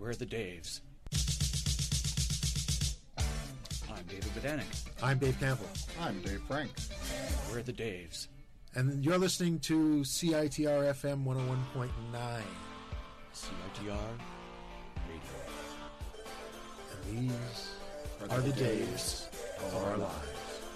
We're the Daves. I'm David Bodanik. I'm Dave Campbell. I'm Dave Frank. We're the Daves. And you're listening to CITR FM 101.9. CITR Radio. And these are the days of our lives.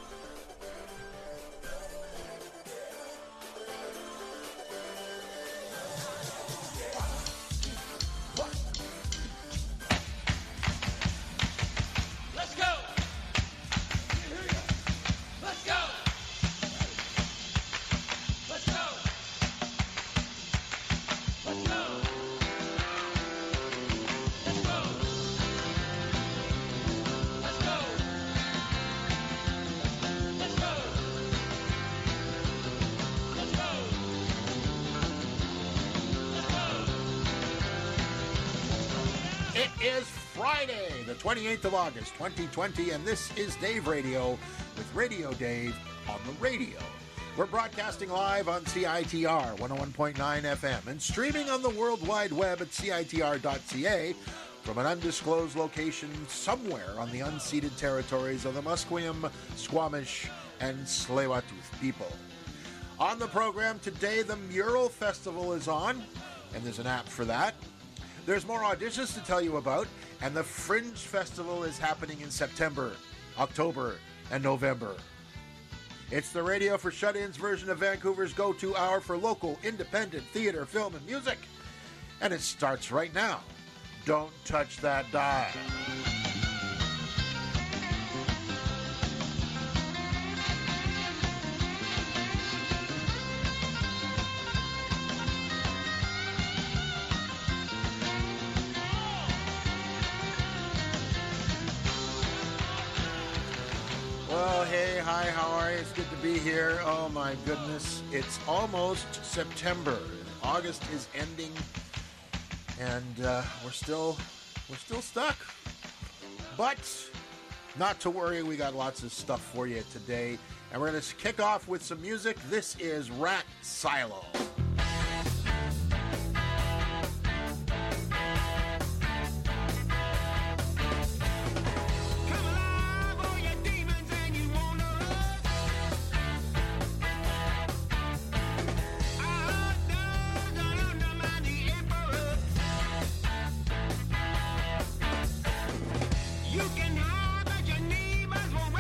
Friday, the 28th of August, 2020, and this is Dave Radio with Radio Dave on the radio. We're broadcasting live on CITR 101.9 FM and streaming on the World Wide Web at CITR.ca from an undisclosed location somewhere on the unceded territories of the Musqueam, Squamish, and Tsleil-Waututh people. On the program today, the Mural Festival is on, and there's an app for that. There's more auditions to tell you about, and the Fringe Festival is happening in September, October, and November. It's the Radio for Shut-Ins version of Vancouver's go-to hour for local, independent theater, film, and music. And it starts right now. Don't touch that dial. Well, hey, hi, how are you? It's good to be here. Oh my goodness, it's almost September. August is ending, and we're still stuck. But not to worry, we got lots of stuff for you today, and we're going to kick off with some music. This is Rat Silo.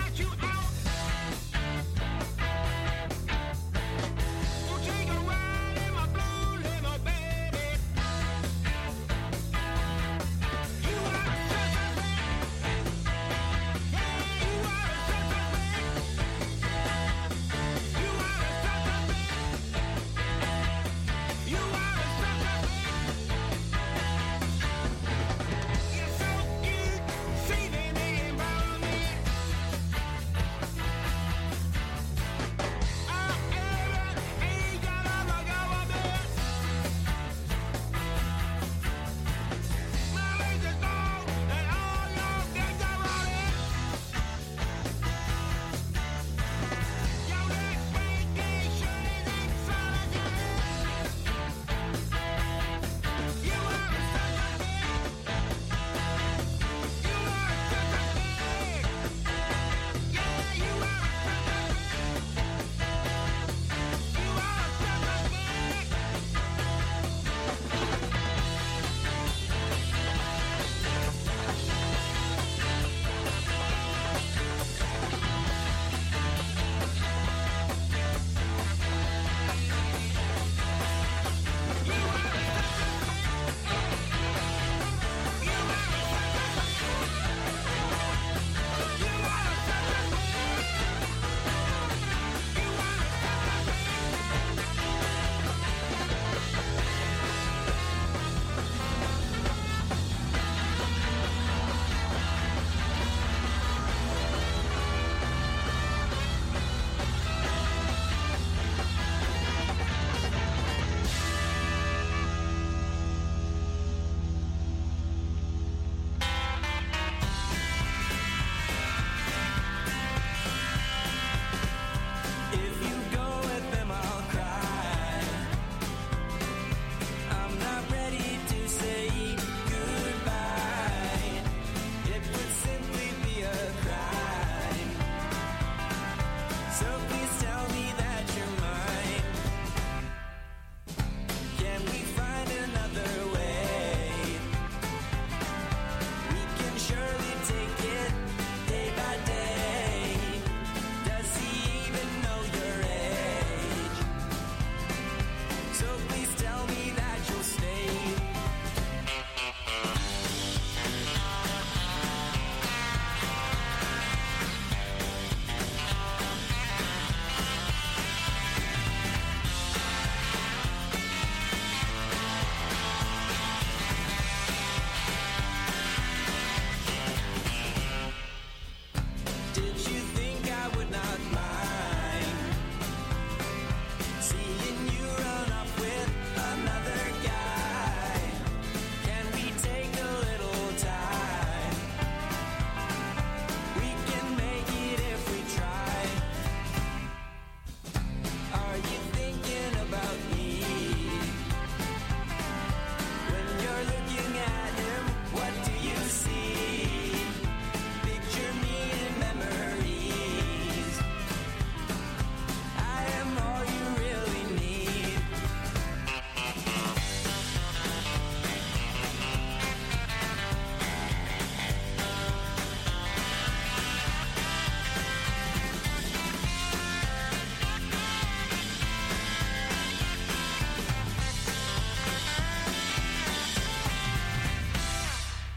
Take a ride.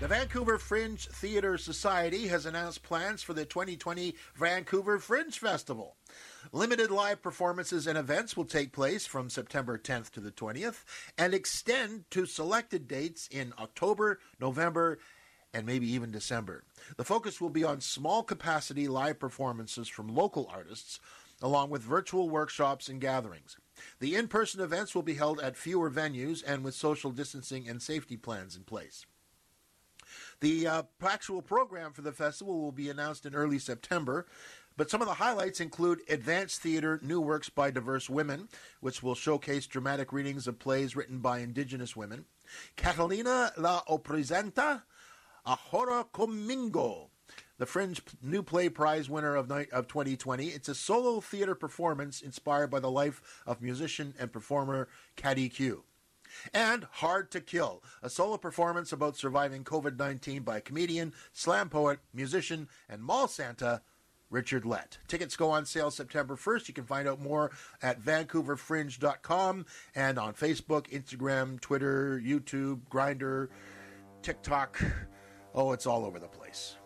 The Vancouver Fringe Theatre Society has announced plans for the 2020 Vancouver Fringe Festival. Limited live performances and events will take place from September 10th to the 20th and extend to selected dates in October, November, and maybe even December. The focus will be on small-capacity live performances from local artists, along with virtual workshops and gatherings. The in-person events will be held at fewer venues and with social distancing and safety plans in place. The actual program for the festival will be announced in early September, but some of the highlights include advanced theater, new works by diverse women, which will showcase dramatic readings of plays written by Indigenous women. Catalina la Opresenta, a Horror Comingo, the Fringe New Play Prize winner of 2020. It's a solo theater performance inspired by the life of musician and performer Caddy Q. And Hard to Kill, a solo performance about surviving COVID-19 by comedian, slam poet, musician, and mall Santa, Richard Lett. Tickets go on sale September 1st. You can find out more at vancouverfringe.com and on Facebook, Instagram, Twitter, YouTube, Grindr, TikTok. Oh, it's all over the place.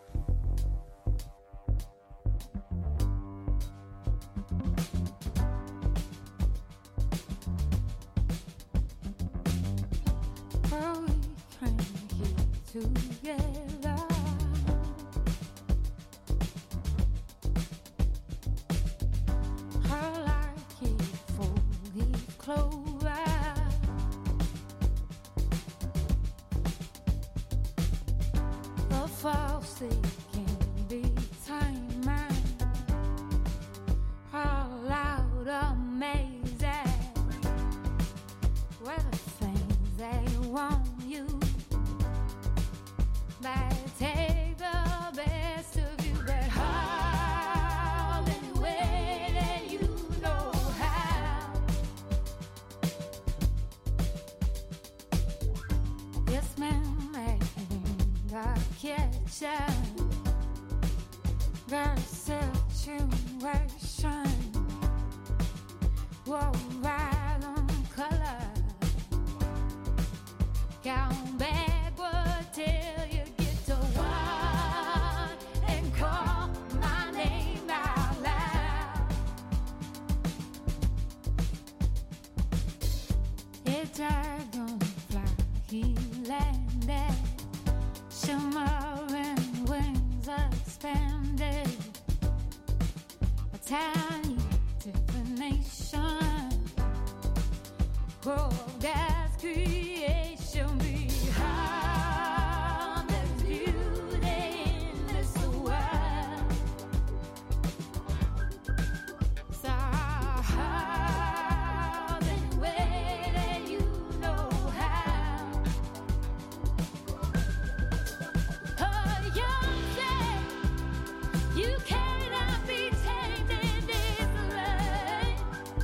Together, her like it fully clover. The false it can be time, all out amazing. Where the things they want you. They take the best of you, but how and when and you know how. Yes, ma'am, and I catch ya. Got a situation. Whoa, right on color. Count backward till you get to one and call my name out loud. It dragonfly, he landed, shimmering wings expanded, a tiny divination, oh, God's creation behind the beauty in this world. So how and when and you know how. Oh, young thing, you cannot be tamed in this life.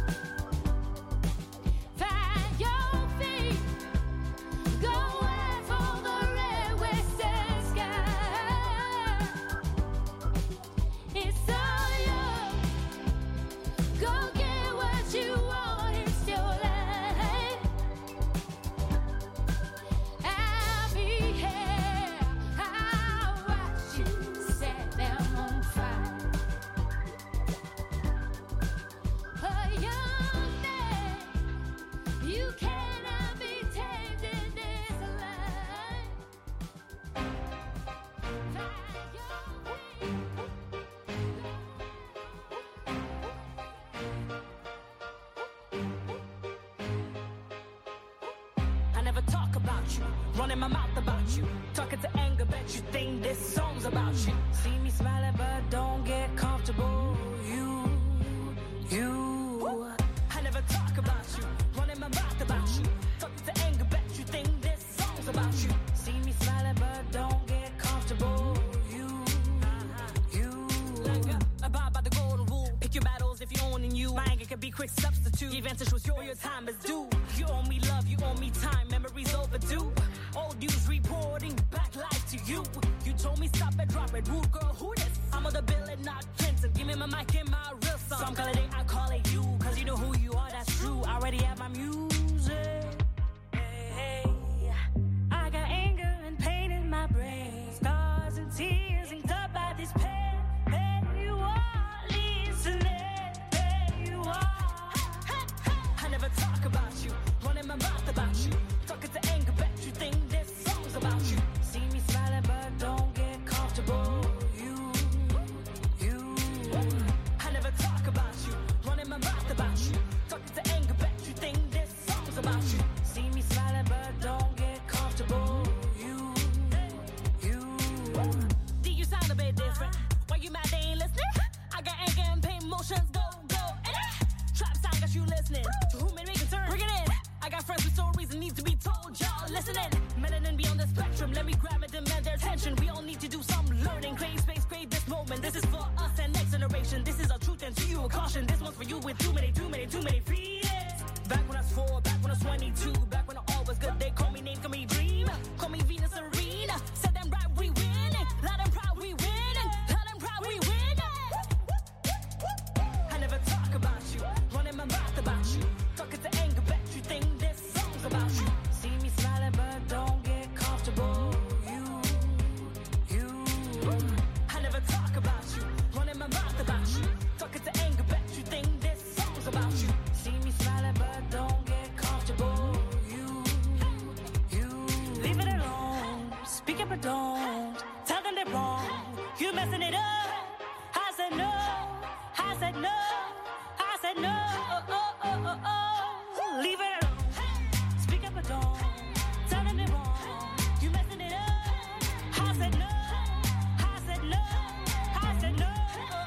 Find your feet, go out for the red western sky. It's all yours, go get what you want, it's your life. I'll be here, I'll watch you set them on fire. A young thing, you cannot be tamed in this life. Find your way. I never talk about you, running my mouth about you, talking to anger, bet you think this song's about you. See me smiling, but don't get comfortable. You. I never talk about you, running my mouth about you, talking to anger, bet you think this song's about you. See me smiling, but don't get comfortable. You. Abide by the golden rule. Pick your battles if you're owning you. My anger can be quick substitute. The advantage was your time is due. You owe me love, you owe me time. Memories overdue. Old news reporting back live to you. You told me stop it, drop it. Rude girl, who this? I'm on the bill and not Clinton. Give me my mic and my real song. Some call it I call it you. Cause you know who you are, that's true. I already have my music. Hey, I got anger and pain in my brain. Melanin beyond the spectrum, let me grab it, demand their attention. We all need to do some learning, create space, create this moment. This is for us and next generation. This is our truth and to you a caution. This one's for you with too many feelings. Back when I was 4, back when I was 22, back when I all was good. They call me name, call me dream, call me Venus Serena. Said them right, we winning. Loud and proud, we winning. Loud and proud, we winning. I never talk about you, running my mouth about you. Talking to anger, bet you think this song's about you. See me smiling, but don't get comfortable. You. I never talk about you, running my mouth about you. Talking to anger, bet you think this song's about you. See me smiling, but don't get comfortable. You. Leave it alone, speak it but don't. Tell them they're wrong, you messing it up. I said no, I said no, I said no. Leave it alone, speak up but don't. Tell them they're wrong, you messing it up. I said no, I said no, I said no.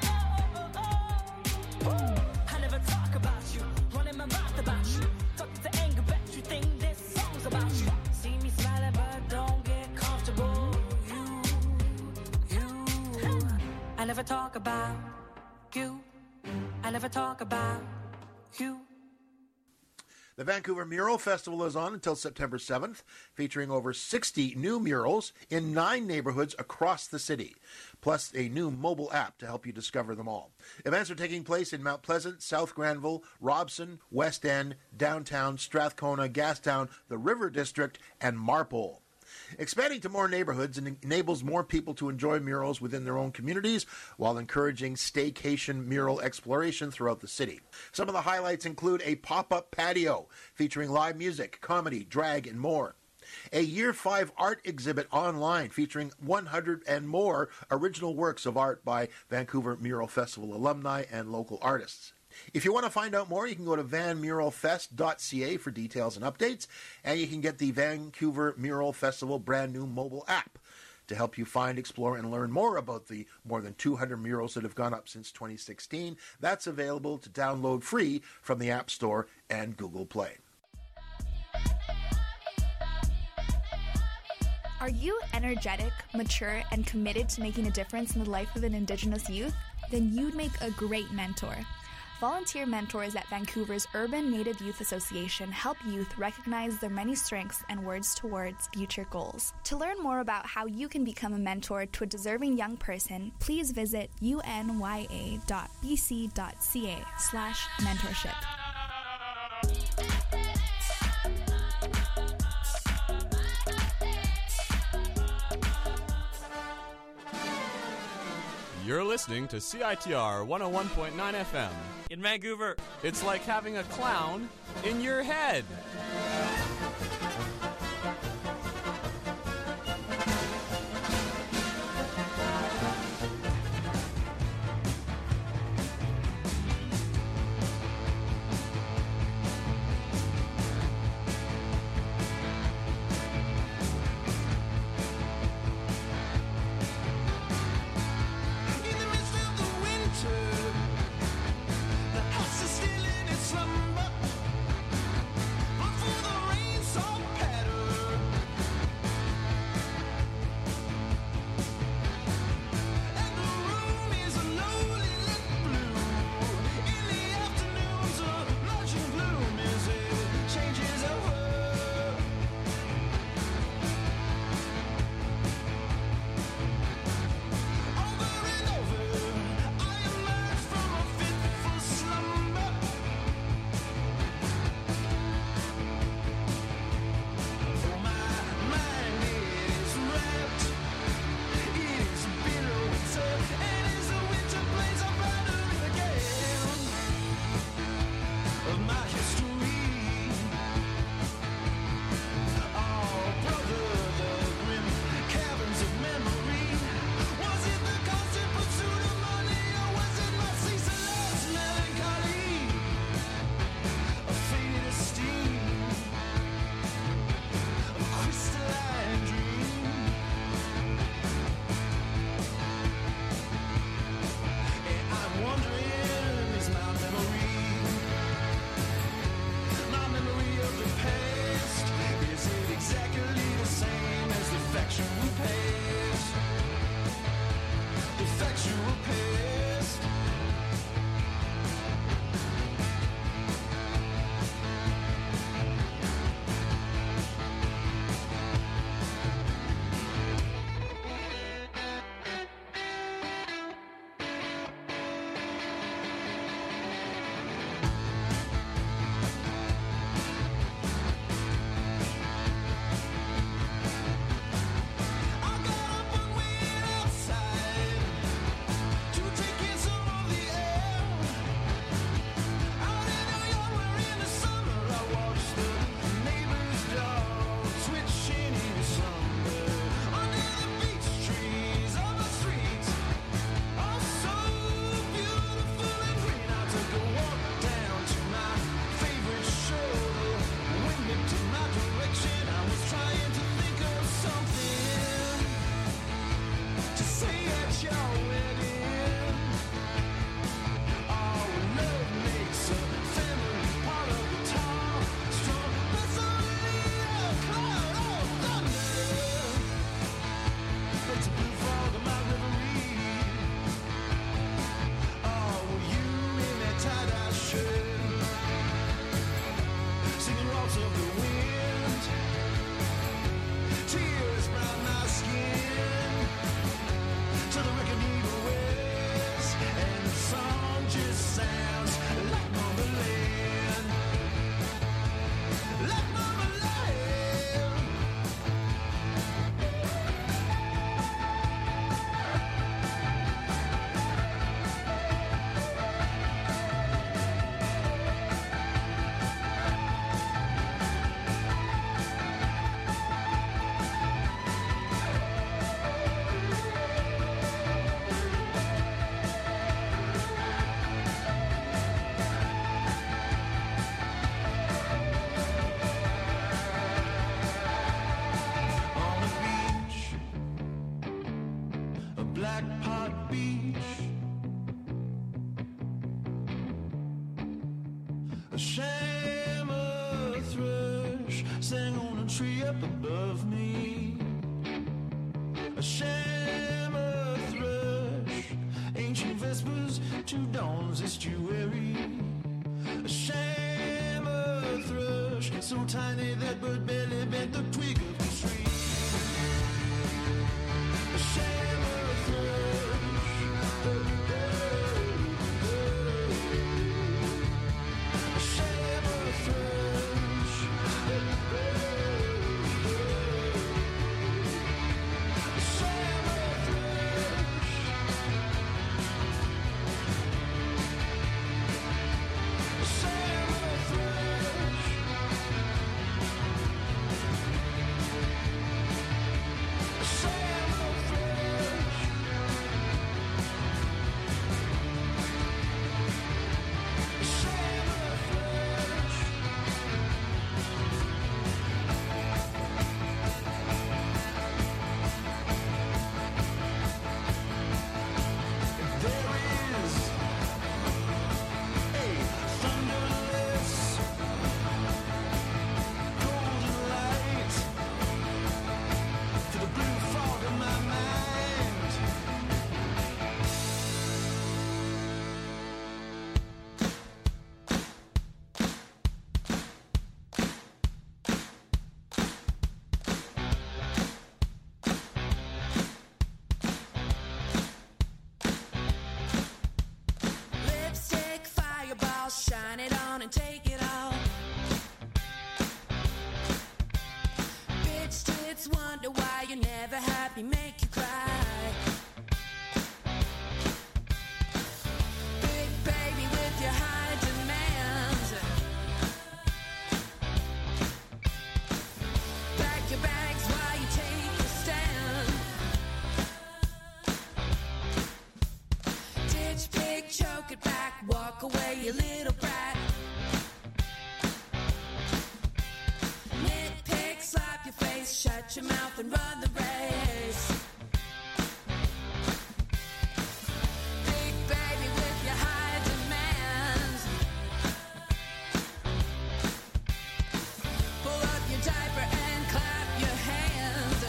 I never talk about you, running my mouth about you. Talking to anger, bet you think this song's about you. See me smiling, but don't get comfortable. You. I never talk about you. I never talk about you. The Vancouver Mural Festival is on until September 7th, featuring over 60 new murals in 9 neighborhoods across the city, plus a new mobile app to help you discover them all. Events are taking place in Mount Pleasant, South Granville, Robson, West End, Downtown, Strathcona, Gastown, the River District, and Marpole. Expanding to more neighborhoods enables more people to enjoy murals within their own communities while encouraging staycation mural exploration throughout the city. Some of the highlights include a pop-up patio featuring live music, comedy, drag, and more. A Year 5 art exhibit online featuring 100 and more original works of art by Vancouver Mural Festival alumni and local artists. If you want to find out more, you can go to vanmuralfest.ca for details and updates, and you can get the Vancouver Mural Festival brand new mobile app to help you find, explore, and learn more about the more than 200 murals that have gone up since 2016. That's available to download free from the App Store and Google Play. Are you energetic, mature, and committed to making a difference in the life of an Indigenous youth? Then you'd make a great mentor. Volunteer mentors at Vancouver's Urban Native Youth Association help youth recognize their many strengths and work towards future goals. To learn more about how you can become a mentor to a deserving young person, please visit unya.bc.ca/mentorship. You're listening to CITR 101.9 FM. In Vancouver. It's like having a clown in your head. The house is still in its slumber. redbird barely bent the twig of the tree. A shammer thrush. A shammer thrush. A shammer thrush. A shammer thrush. Lipstick, fireball, shine it on and take it all. Bitch tits wonder why you're never happy, make you cry. Big baby with your high demands. Pack your bags while you take your stand. Ditch pig, choke it back, walk away, you little brat. Nitpick, slap your face, shut your mouth and run the race. Big baby with your high demands. Pull up your diaper and clap your hands.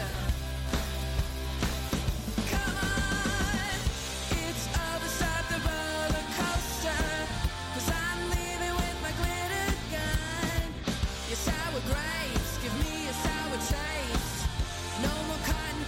Come on, it's over, stop the roller coaster. 'Cause I'm leaving with my glitter gun. Your sour grapes, give me a sour taste. No more cotton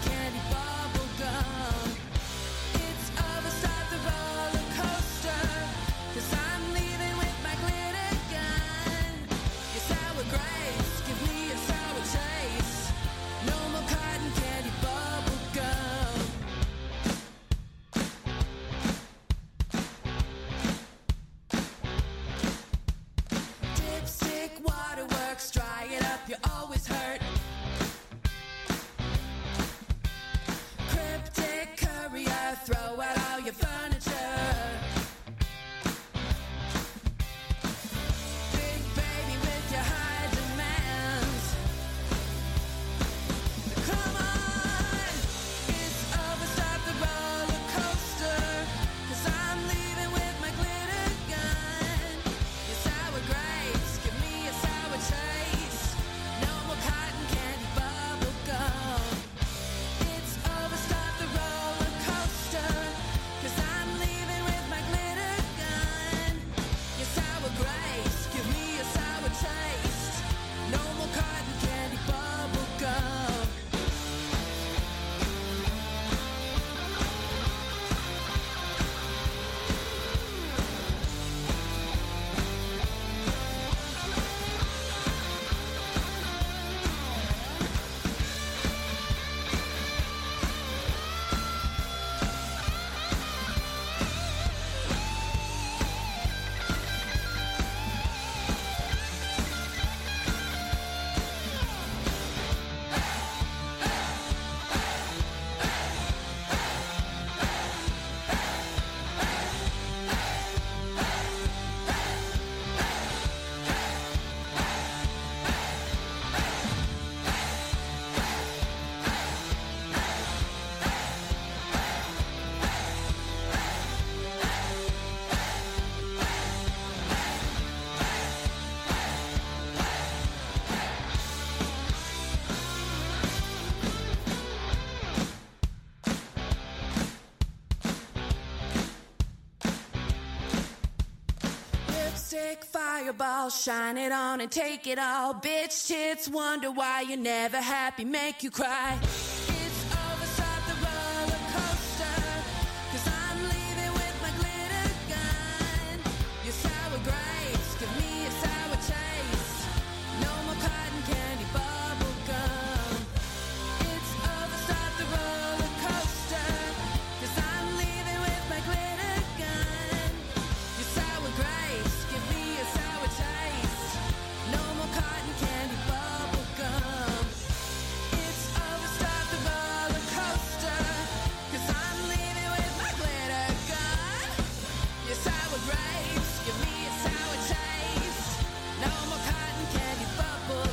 Big fireball, shine it on and take it all. Bitch tits, wonder why you're never happy, make you cry. It's over, start the roller coaster. 'Cause I'm leaving with my glitter gun. Your sour grapes, give me a sour taste. No more cotton candy, bubble gum. It's over, start the roller coaster. 'Cause I'm leaving with my glitter gun. Your sour grapes, give me a sour taste. No more cotton candy, bubble gum. It's over, start the roller coaster. 'Cause I'm leaving with my glitter gun. Your sour grapes, give me a sour taste. No more cotton candy, bubble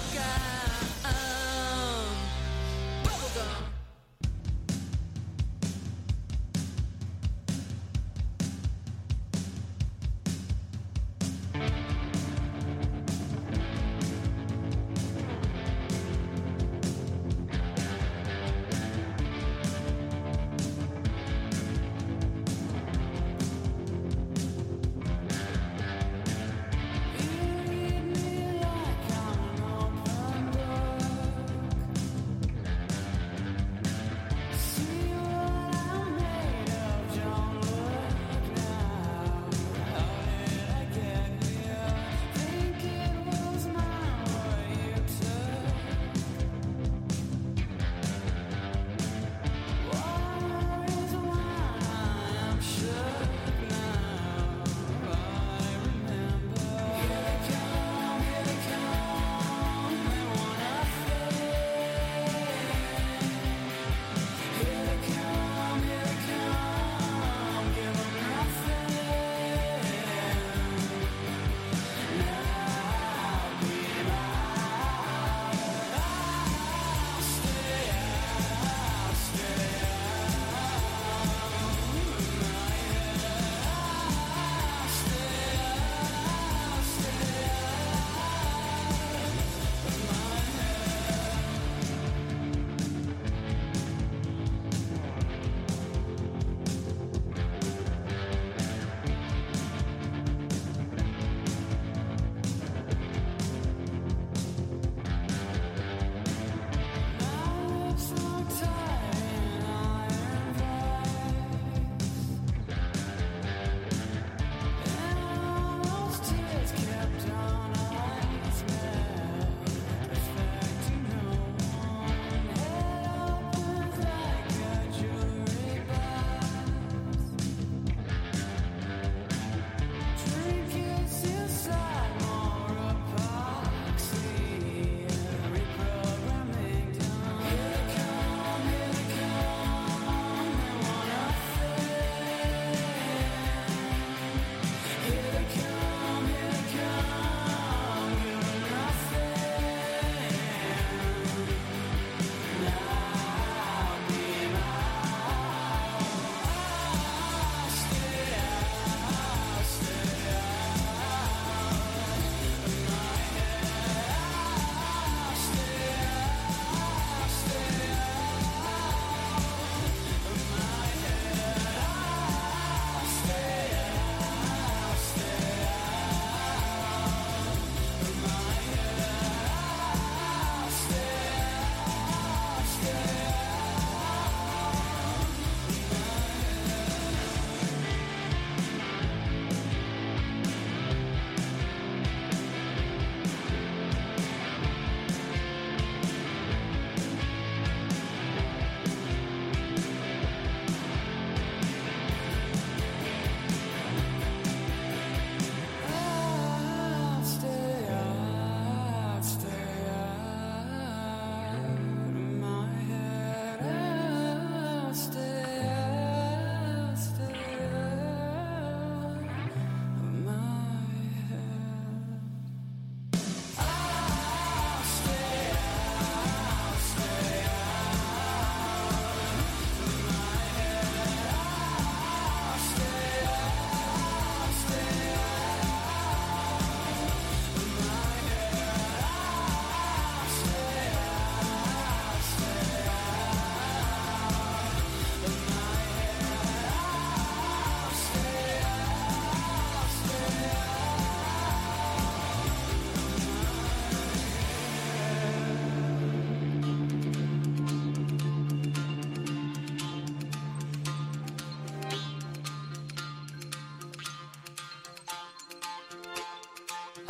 gum. Bubble gum.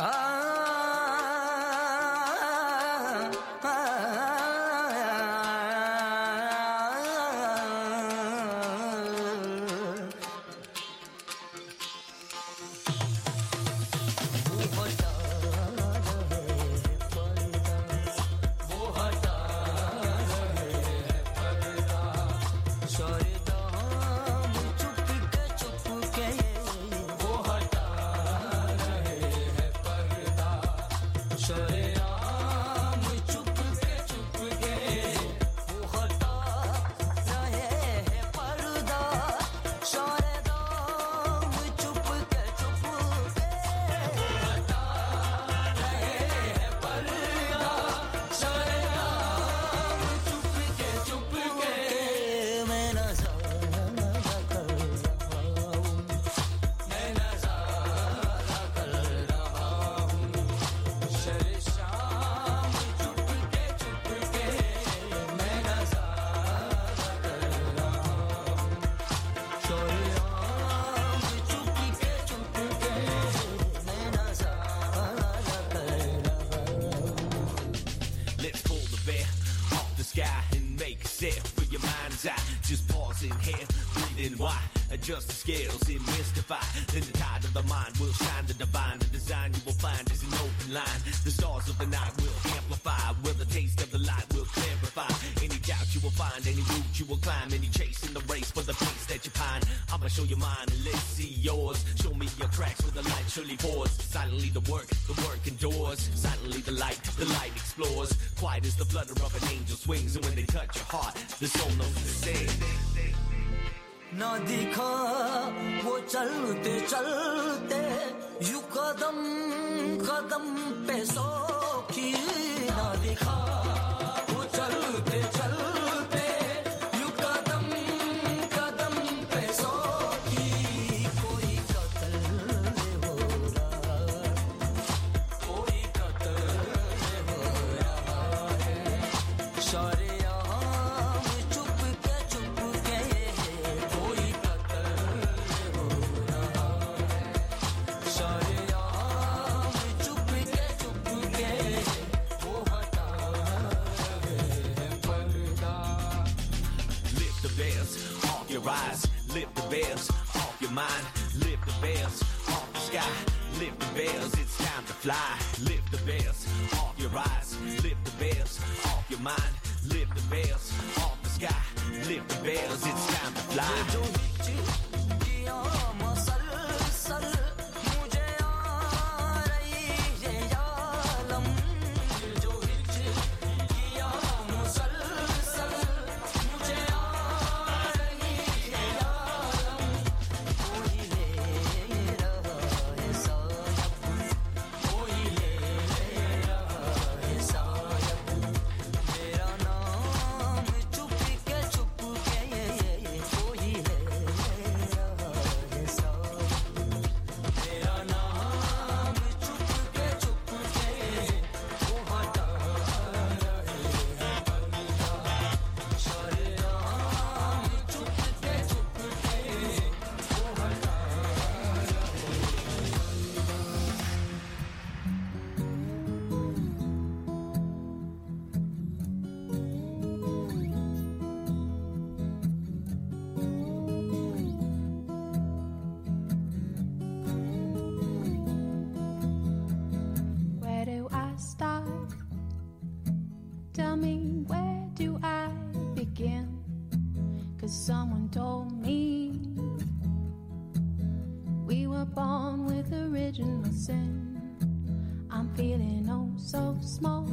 Adjust the scales and mystify. Then the tide of the mind will shine the divine. The design you will find is an open line. The stars of the night will amplify. Where the taste of the light will clarify. Any doubt you will find, any route you will climb. Any chase in the race for the pace that you pine. I'ma show you mine and let's see yours. Show me your tracks where the light surely pours. Silently the work endures. Silently the light explores. Quiet as the flutter of an angel's wings. And when they touch your heart, the soul knows to sing. ना दिखा वो चलते चलते you कदम कदम पे सौखी ना दिखा वो चलते चलते यू कदम कदम पे सौखी कोई कत्ल हो रहा कोई कत्ल हो रहा है सारे rise, lift the veils off your mind, lift the veils off the sky, lift the veils, it's time to fly, lift the veils off your eyes, lift the veils off your mind, lift the veils off the sky, lift the veils, it's time to fly. Tell me, where do I begin? 'Cause someone told me we were born with original sin. I'm feeling oh so small.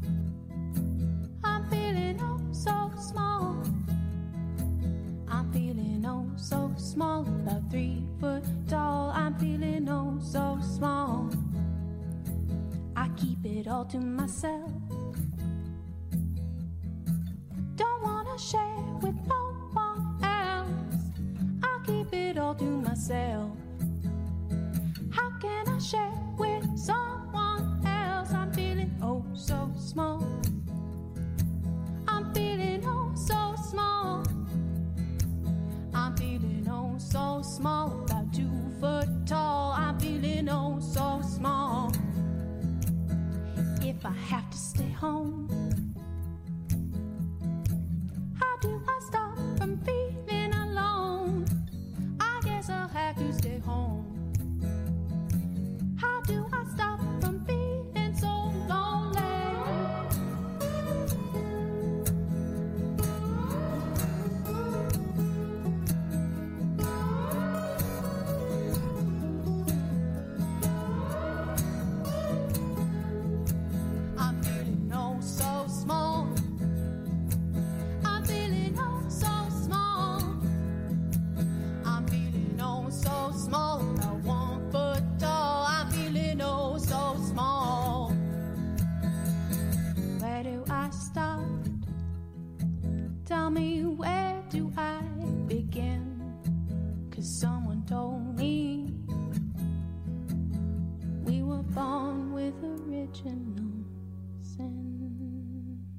I'm feeling oh so small. I'm feeling oh so small, about 3 foot tall. I'm feeling oh so small. I keep it all to myself. Don't wanna share with no one else. I keep it all to myself. How can I share with someone else? I'm feeling oh so small. I'm feeling oh so small. I'm feeling oh so small, about 2 foot tall. I'm feeling oh so small. Tell me, where do I begin? 'Cause someone told me we were born with original sins.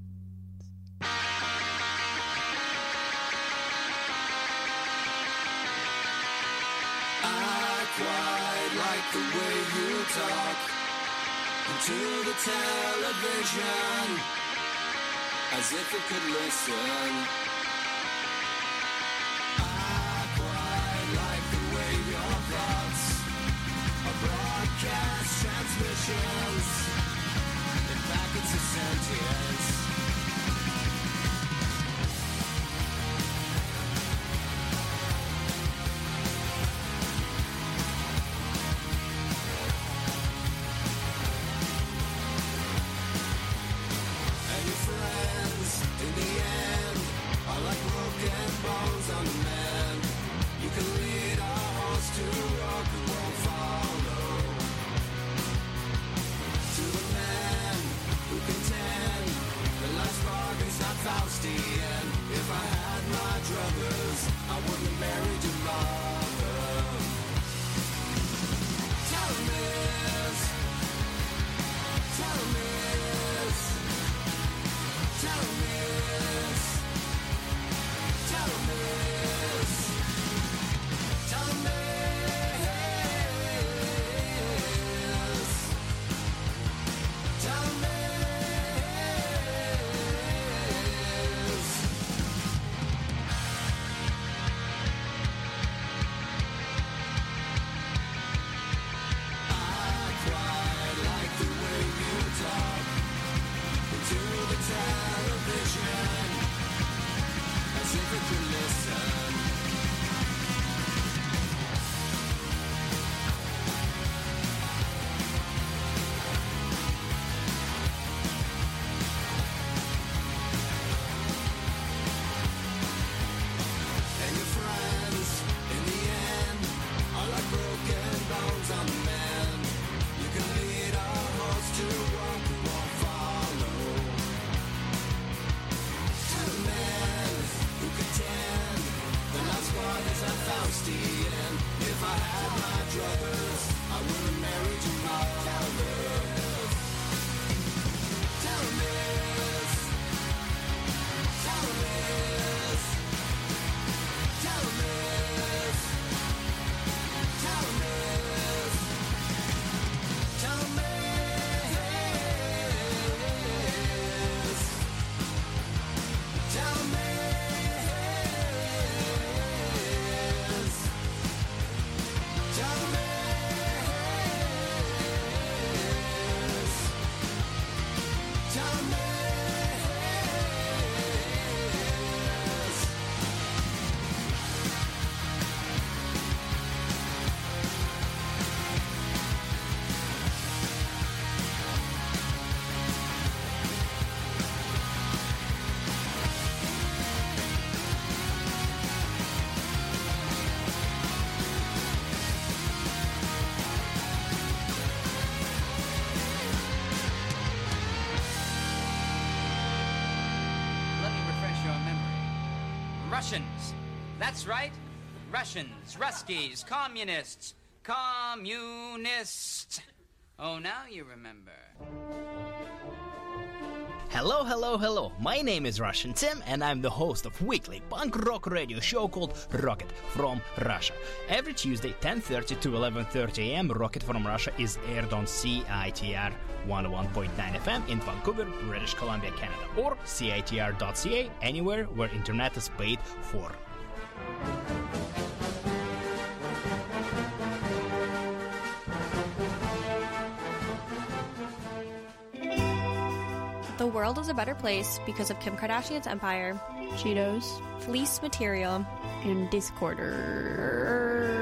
I quite like the way you talk into the television, as if it could listen. I quite like the way your thoughts are broadcast transmissions in packets of sentience. In the end, are like broken bones on a man. You can lead a horse to rock and won't follow. To the man who contend the last bargain's not Faustian. If I had my druthers, I wouldn't have married your mother. Tell him this. Tell him this. Tell him this. Tell him this. Tell him this. Tell him this. I quite like the way you talk to the television, as if it could listen. And your friends, in the end, are like broken bones on the mend. You can lead a horse to walk and won't follow. To the man who contend the last part is a Faustian. If I had my druthers, I would have married your mother. Tell him this. Tell him this. Tell him this. Tell him this. Tell him this. Tell him this. Tell him this. Tell him this. Let me refresh your memory. Russians. That's right. Russians, Ruskies, communists. Communists. Oh, now you remember. Hello, hello, hello. My name is Russian Tim, and I'm the host of weekly punk rock radio show called Rocket from Russia. Every Tuesday, 10:30 to 11:30 a.m., Rocket from Russia is aired on CITR 101.9 FM in Vancouver, British Columbia, Canada, or CITR.ca, anywhere where internet is paid for. The world is a better place because of Kim Kardashian's empire, Cheetos, fleece material, and Discorder.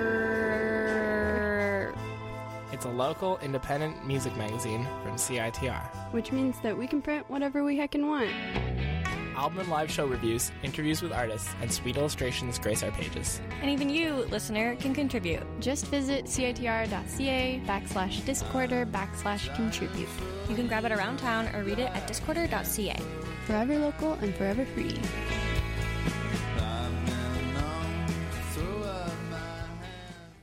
It's a local, independent music magazine from CITR. Which means that we can print whatever we heckin' want. Album and live show reviews, interviews with artists, and sweet illustrations grace our pages. And even you, listener, can contribute. Just visit CITR.ca/Discorder/contribute. You can grab it around town or read it at Discorder.ca. Forever local and forever free.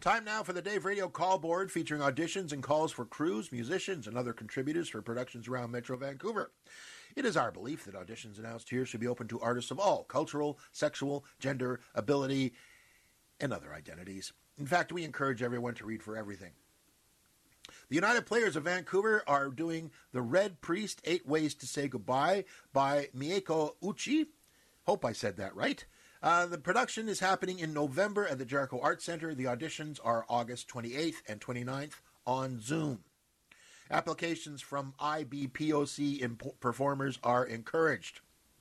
Time now for the Dave Radio Call Board, featuring auditions and calls for crews, musicians, and other contributors for productions around Metro Vancouver. It is our belief that auditions announced here should be open to artists of all cultural, sexual, gender, ability, and other identities. In fact, we encourage everyone to read for everything. The United Players of Vancouver are doing The Red Priest, 8 Ways to Say Goodbye by Mieko Uchi. Hope I said that right. The production is happening in November at the Jericho Arts Center. The auditions are August 28th and 29th on Zoom. Applications from IBPOC performers are encouraged.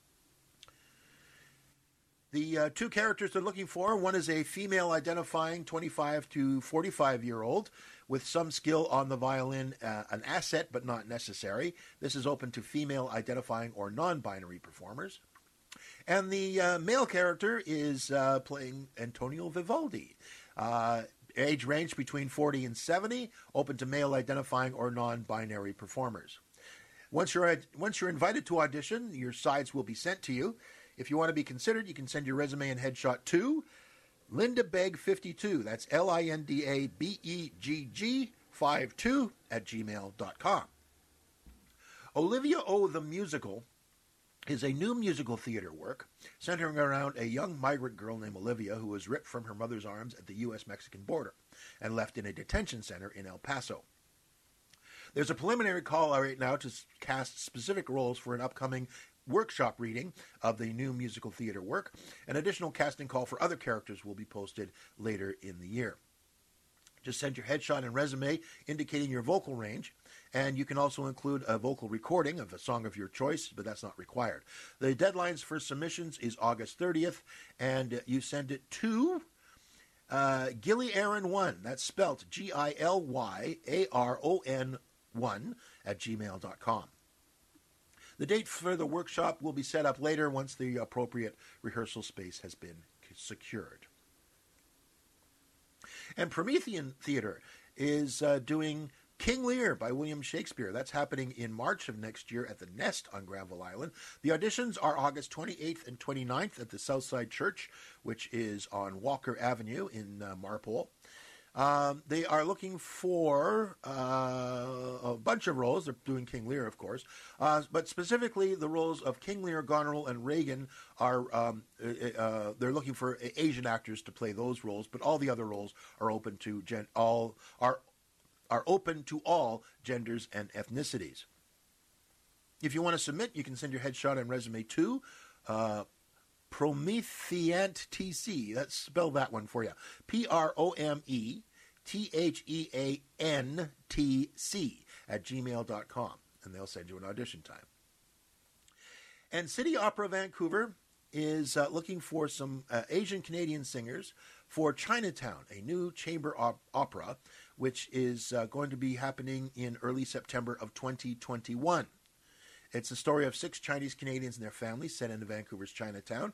The two characters they're looking for, one is a female identifying 25 to 45-year-old with some skill on the violin, an asset but not necessary. This is open to female identifying or non-binary performers. And the male character is playing Antonio Vivaldi. Age range between 40 and 70, open to male identifying or non-binary performers. Once you're invited to audition, your sides will be sent to you. If you want to be considered, you can send your resume and headshot to LindaBegg52. That's LINDABEGG 52 @gmail.com. Olivia O. the Musical is a new musical theater work centering around a young migrant girl named Olivia who was ripped from her mother's arms at the U.S.-Mexican border and left in a detention center in El Paso. There's a preliminary call right now to cast specific roles for an upcoming workshop reading of the new musical theater work. An additional casting call for other characters will be posted later in the year. Just send your headshot and resume indicating your vocal range, and you can also include a vocal recording of a song of your choice, but that's not required. The deadlines for submissions is August 30th, and you send it to GillyAaron1. That's spelt GILYARON1 @gmail.com. The date for the workshop will be set up later once the appropriate rehearsal space has been secured. And Promethean Theatre is doing King Lear by William Shakespeare. That's happening in March of next year at the Nest on Granville Island. The auditions are August 28th and 29th at the Southside Church, which is on Walker Avenue in Marpole. They are looking for a bunch of roles. They're doing King Lear, of course. But specifically, the roles of King Lear, Goneril, and Regan are, they're looking for Asian actors to play those roles, but all the other roles are open to open to all genders and ethnicities. If you want to submit, you can send your headshot and resume to Prometheant TC. Let's spell that one for you. PROMETHEANTC @gmail.com, and they'll send you an audition time. And City Opera Vancouver is looking for some Asian Canadian singers for Chinatown, a new chamber opera, which is going to be happening in early September of 2021. It's the story of 6 Chinese Canadians and their families set into Vancouver's Chinatown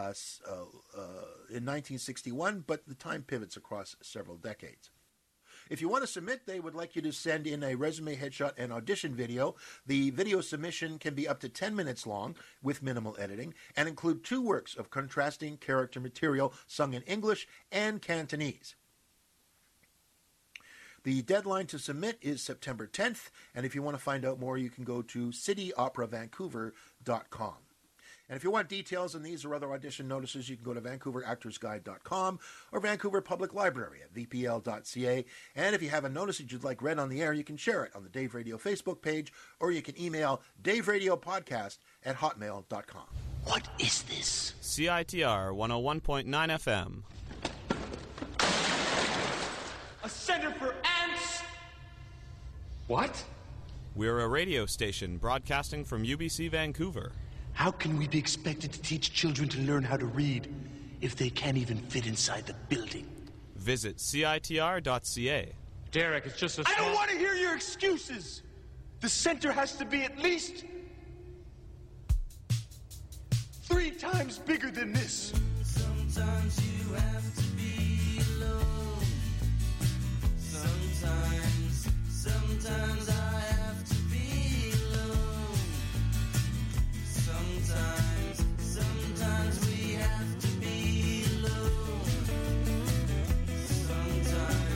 in 1961, but the time pivots across several decades. If you want to submit, they would like you to send in a resume, headshot, and audition video. The video submission can be up to 10 minutes long with minimal editing and include 2 works of contrasting character material sung in English and Cantonese. The deadline to submit is September 10th, and if you want to find out more, you can go to cityopera.vancouver.com. And if you want details on these or other audition notices, you can go to VancouverActorsGuide.com or Vancouver Public Library at vpl.ca. And if you have a notice that you'd like read on the air, you can share it on the Dave Radio Facebook page, or you can email daveradiopodcast@hotmail.com. What is this? CITR 101.9 FM. A center for ants? What? We're a radio station broadcasting from UBC Vancouver. How can we be expected to teach children to learn how to read if they can't even fit inside the building? Visit CITR.ca. Derek, it's just a... I don't want to hear your excuses! The center has to be at least 3 times bigger than this. Sometimes you have to be alone. Sometimes I have to be alone. Sometimes we have to be alone. Sometimes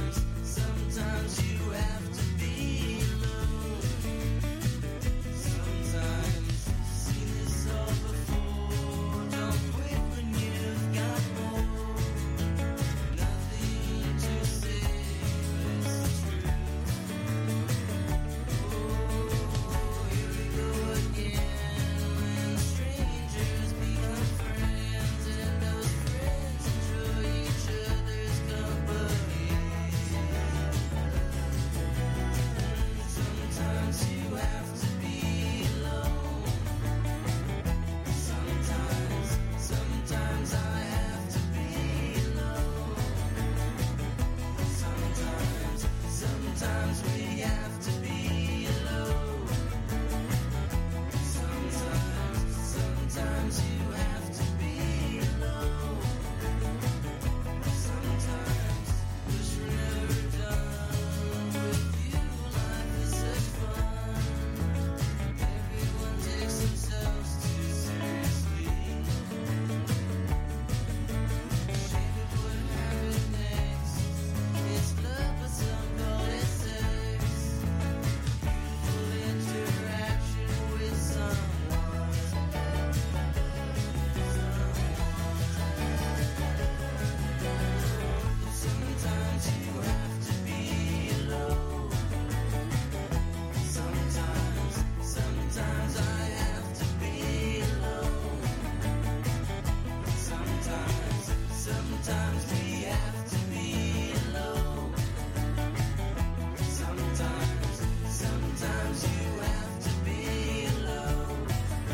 Sometimes we have to be alone. Sometimes you have to be alone.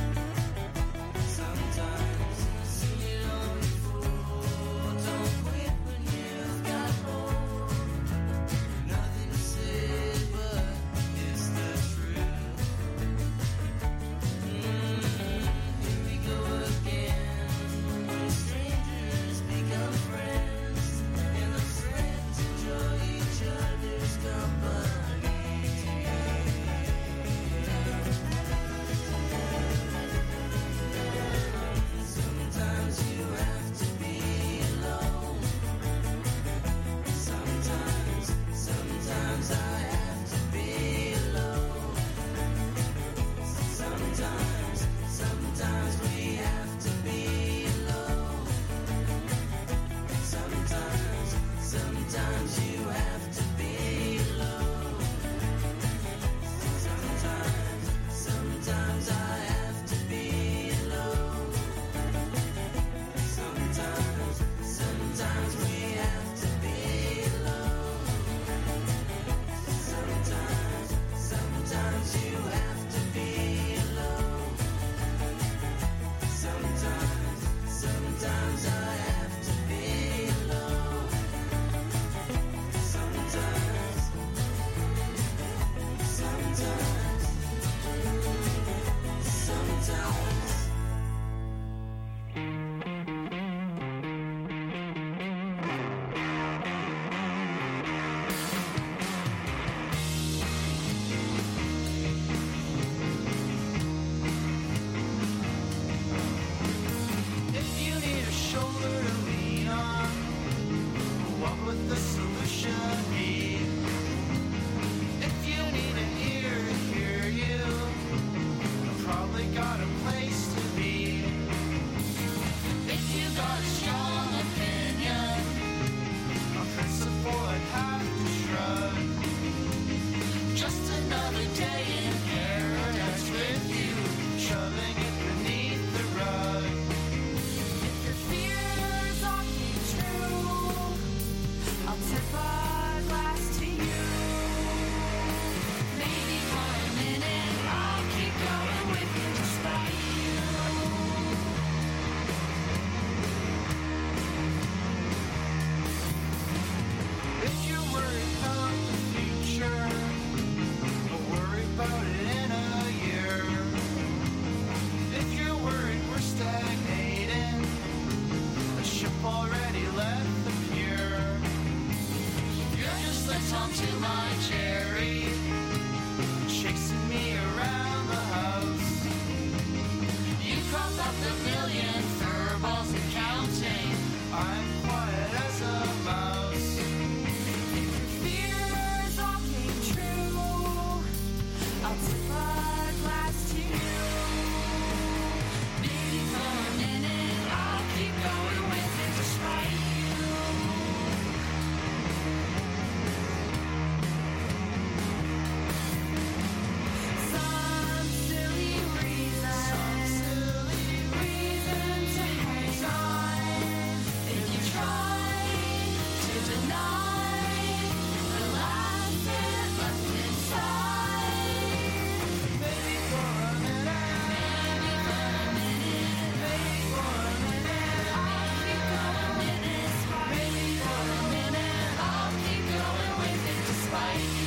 Sometimes sing it on your floor. Don't quit when you've got hope. Nothing to say, but it's the truth. Here we go again. When strangers become friends, and the friends enjoy each other's company. Sometimes you have to be alone. Sometimes I have to be alone. Sometimes we have to be alone. Sometimes you have to be alone. Sometimes I have to be alone. Sometimes we have to be alone. Sometimes you have to be alone. Sometimes I have to be alone. Sometimes. If you need a shoulder to lean on, what would the solution be? If you need an ear to hear you, I've probably got a place to be. If you got a strong opinion, on principle I'd have to shrug. Just another day in paradise with you, shoving it beneath the rug. If your fears all came true, I'll tip a glass to you. Maybe for a minute I'll keep going with you despite you. If you're worried about the future, I'll worry about it in a year. If you're worried we're stagnating, the ship already left the pier. You're just the tongue to my cherry, chasing me around the house. You cropped up the million furballs and counting. I'm quiet as a mouse. If your fears all came true, I'll tip a glass to you. Maybe for a minute I'll keep going with it despite you. Some silly reason to hang on. If you try to deny the last bit left inside. Maybe for a minute, maybe for a minute, I'll keep going with it. Maybe for a minute, I'll keep going with it despite you.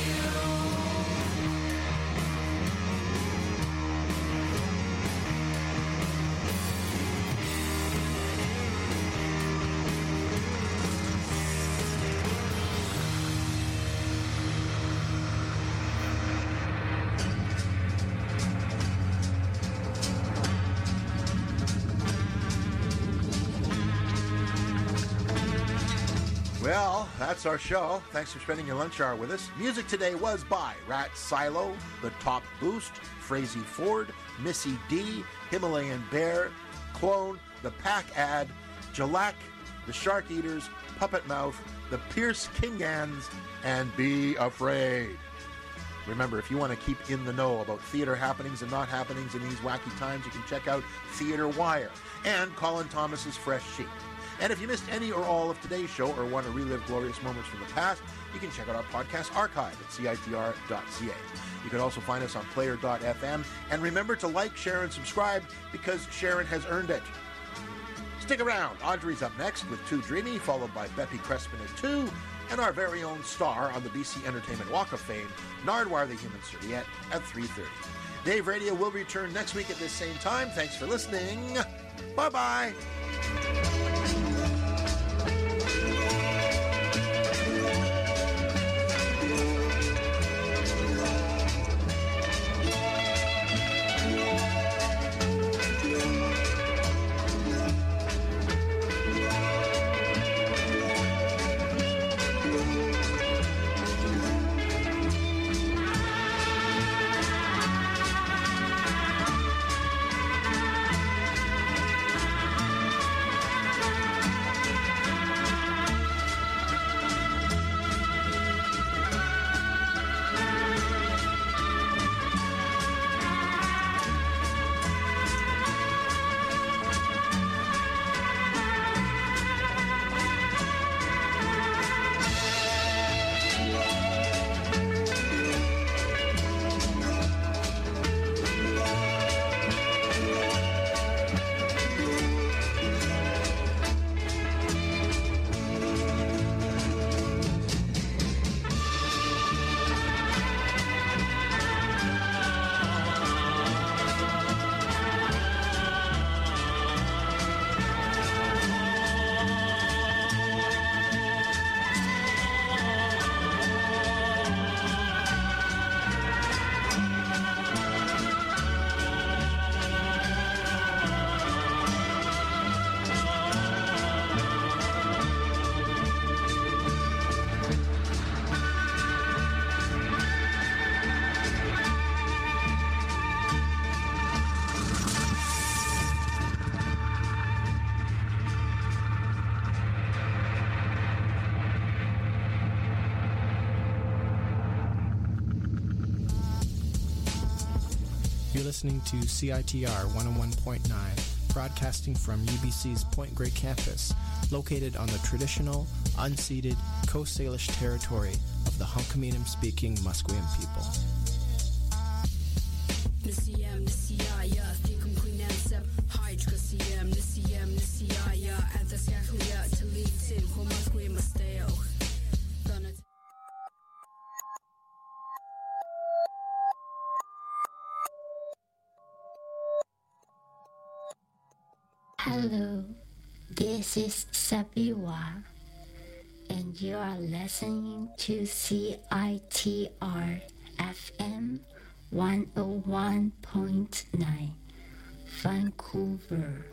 Well, that's our show. Thanks for spending your lunch hour with us. Music today was by Rat Silo, The Top Boost, Frazee Ford, Missy D, Himalayan Bear, Clone, The Pack Ad, Jalak, The Shark Eaters, Puppet Mouth, The Pierce Kingans, and Be Afraid. Remember, if you want to keep in the know about theater happenings and not happenings in these wacky times, you can check out Theater Wire and Colin Thomas's Fresh Sheet. And if you missed any or all of today's show or want to relive glorious moments from the past, you can check out our podcast archive at CITR.ca. You can also find us on Player.fm. And remember to like, share, and subscribe because Sharon has earned it. Stick around. Audrey's up next with Too Dreamy, followed by Beppy Crespin at 2, and our very own star on the BC Entertainment Walk of Fame, Nardwar the Human Serviette, at 3:30. Dave Radio will return next week at this same time. Thanks for listening. Bye-bye. You're listening to CITR 101.9, broadcasting from UBC's Point Grey campus, located on the traditional, unceded Coast Salish territory of the Hunkaminam-speaking Musqueam people. Hello, this is Sabiwa, and you are listening to CITR FM 101.9, Vancouver.